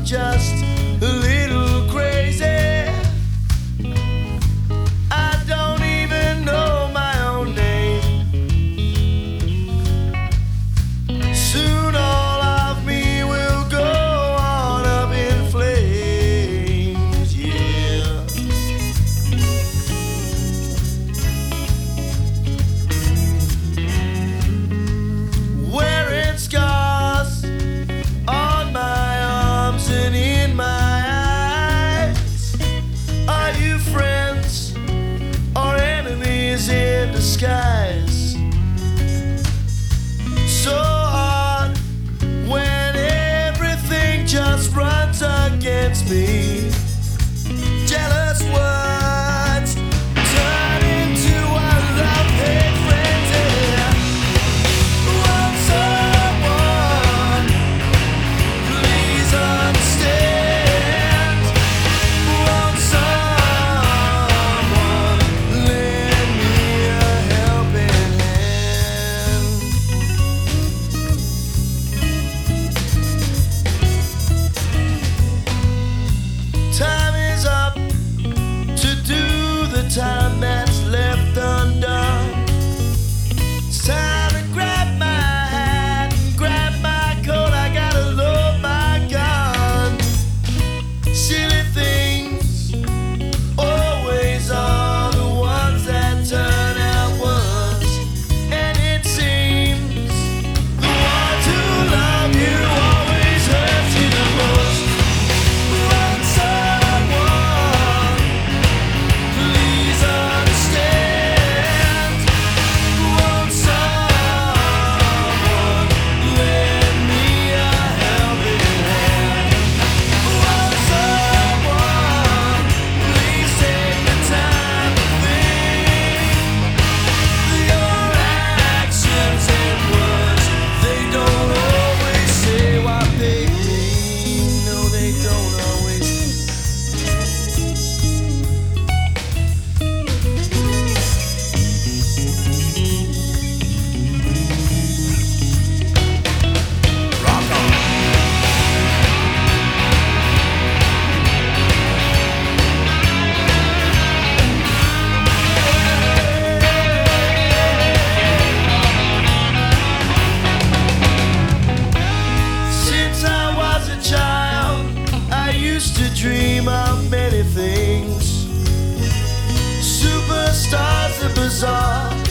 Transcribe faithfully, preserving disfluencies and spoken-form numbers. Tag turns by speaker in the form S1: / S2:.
S1: just a little crazy. I don't even know my own name. Soon all of me will go on up in flames, yeah. Wearing scars on my arms and in my eyes. Are you friends or enemies in disguise? So hard when everything just runs against me. Jealous words turn into a love-hate frenzy. Want someone, please understand. Want someone, lend me a helping hand. Time is up to do the time that's left undone. It's time to grab my hat and grab my coat. I gotta load my gun. Silly things always are the ones that turn out worse. And it seems the ones who love you always hurt you the most. Want someone, please understand. Want someone, lend me a helping hand. Want someone, please take the time to think. Your actions and words, they don't always say what they mean. No, they don't always.
S2: Rock on.
S1: Since I was a child, I used to dream of many things. Superstars, the bizarre,